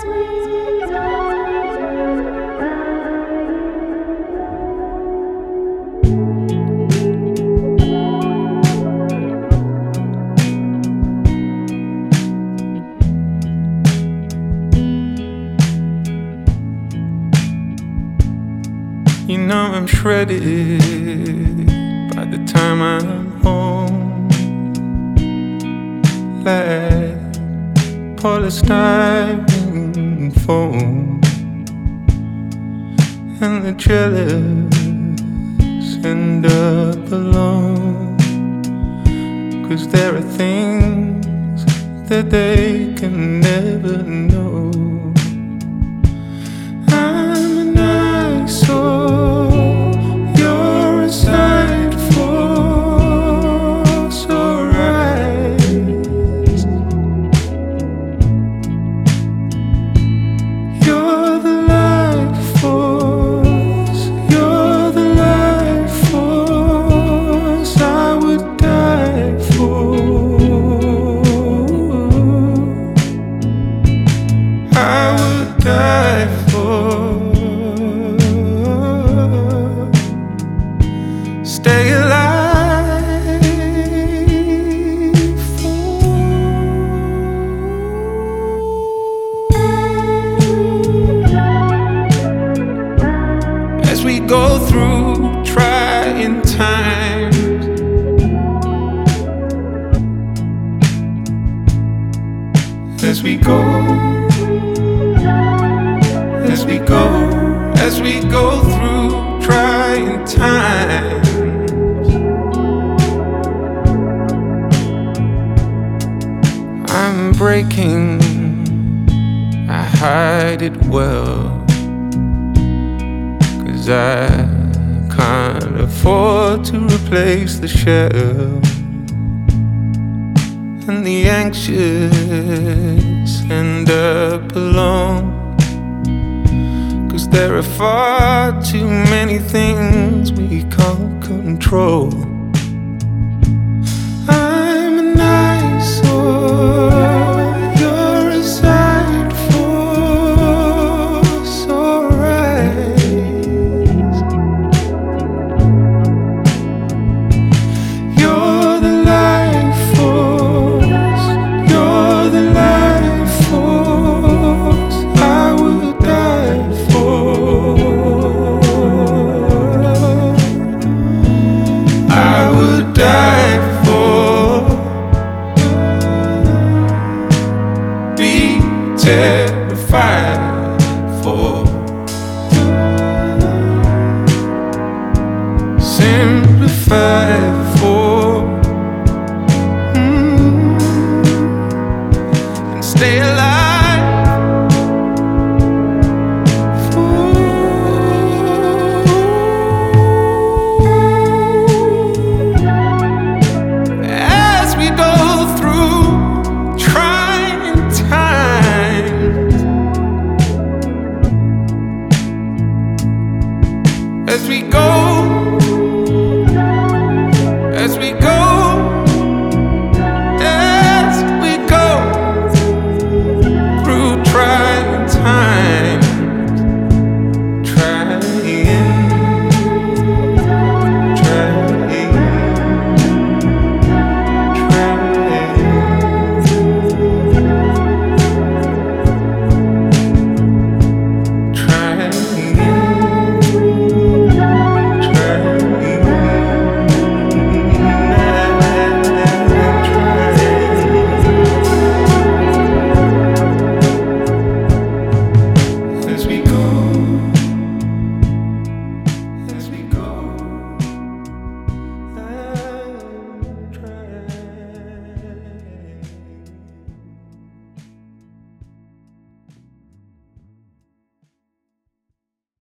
You know I'm shredded by the time I'm home, like polystyrene foam. And the jealous end up alone, 'cause there are things that they can never know. I'm an eyesore, you're a side force, alright. You're the life force, you're the life force I would die for. I would die for. Stay alive as we go through trying times. As we go, as we go, as we go through trying times. I'm breaking, I hide it well, 'cause I can't afford to replace the shell. And the anxious end up alone, 'cause there are far too many things we can't control. I'm an eyesore, you're a side force, alright. You're the life force, you're the life force I would die for. I would die for. Be terrified for. Simplify for. And stay alive.